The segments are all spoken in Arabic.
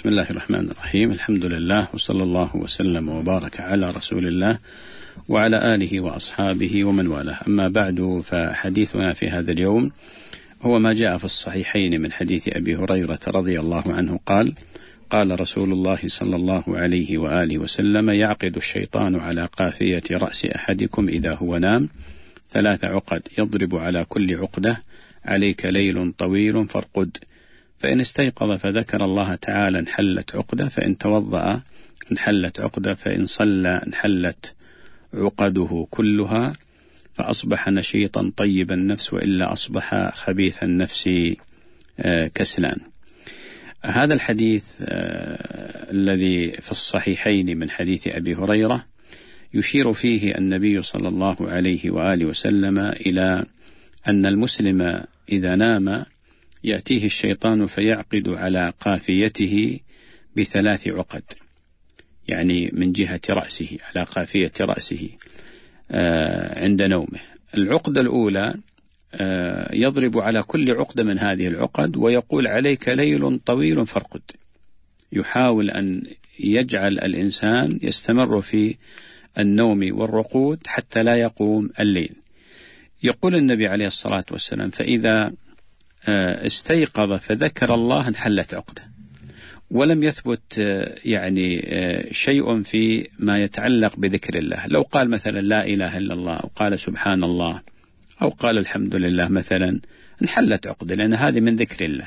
بسم الله الرحمن الرحيم. الحمد لله وصلى الله وسلم وبارك على رسول الله وعلى آله وأصحابه ومن والاه. أما بعد، فحديثنا في هذا اليوم هو ما جاء في الصحيحين من حديث أبي هريرة رضي الله عنه قال: قال رسول الله صلى الله عليه وآله وسلم: يعقد الشيطان على قافية رأس أحدكم إذا هو نام 3 عقد، يضرب على كل عقدة: عليك ليل طويل فارقد. فإن استيقظ فذكر الله تعالى انحلت عقدة، فإن توضأ انحلت عقدة، فإن صلى انحلت عقده كلها، فأصبح نشيطا طيب النفس، وإلا أصبح خبيث النفس كسلان. هذا الحديث الذي في الصحيحين من حديث أبي هريرة يشير فيه النبي صلى الله عليه وآله وسلم إلى أن المسلم إذا نام يأتيه الشيطان فيعقد على قافيته ب3 عقد، يعني من جهة رأسه، على قافية رأسه عند نومه. العقدة الأولى يضرب على كل عقدة من هذه العقد ويقول: عليك ليل طويل فارقد. يحاول أن يجعل الإنسان يستمر في النوم والرقود حتى لا يقوم الليل. يقول النبي عليه الصلاة والسلام: فإذا استيقظ فذكر الله انحلت عقدة. ولم يثبت يعني شيء في ما يتعلق بذكر الله. لو قال مثلا لا إله إلا الله، أو قال سبحان الله، أو قال الحمد لله مثلا، انحلت عقدة، لأن هذه من ذكر الله.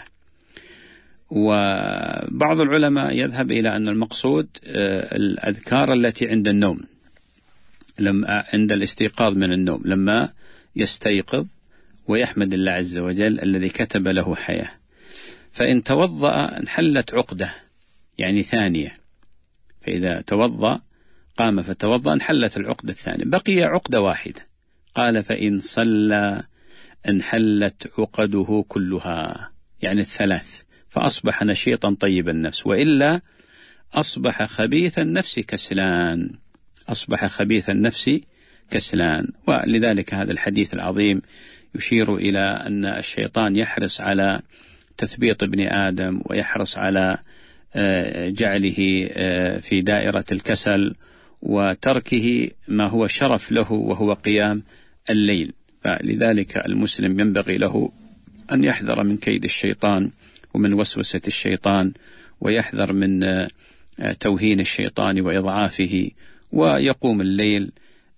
وبعض العلماء يذهب إلى أن المقصود الأذكار التي عند النوم، عند الاستيقاظ من النوم، لما يستيقظ ويحمد الله عز وجل الذي كتب له حياة. فإن توضأ انحلت عقدة، يعني ثانية. فإذا توضأ، قام فتوضأ، انحلت العقدة الثانية، بقي عقدة واحدة. قال: فإن صلى انحلت عقده كلها، يعني 3، فأصبح نشيطا طيب النفس، وإلا أصبح خبيث النفس كسلان. أصبح خبيث النفس كسلان. ولذلك هذا الحديث العظيم يشير إلى أن الشيطان يحرص على تثبيط ابن آدم، ويحرص على جعله في دائرة الكسل وتركه ما هو شرف له، وهو قيام الليل. فلذلك المسلم ينبغي له أن يحذر من كيد الشيطان ومن وسوسة الشيطان، ويحذر من توهين الشيطان وإضعافه، ويقوم الليل،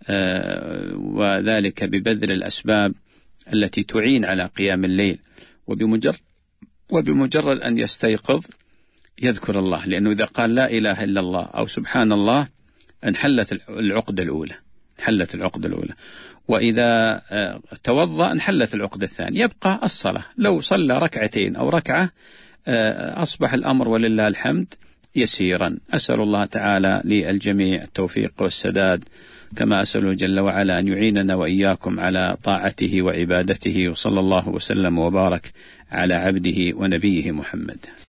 وذلك ببذل الأسباب التي تعين على قيام الليل. وبمجرد أن يستيقظ يذكر الله، لأنه إذا قال لا إله إلا الله أو سبحان الله انحلت العقدة الأولى. وإذا توضأ انحلت العقدة الثانية. يبقى الصلاة، لو صلى 2 ركعتين أو ركعة أصبح الأمر ولله الحمد يسيرا. أسأل الله تعالى للجميع التوفيق والسداد، كما أسأله جل وعلا أن يعيننا وإياكم على طاعته وعبادته. وصلى الله وسلم وبارك على عبده ونبيه محمد.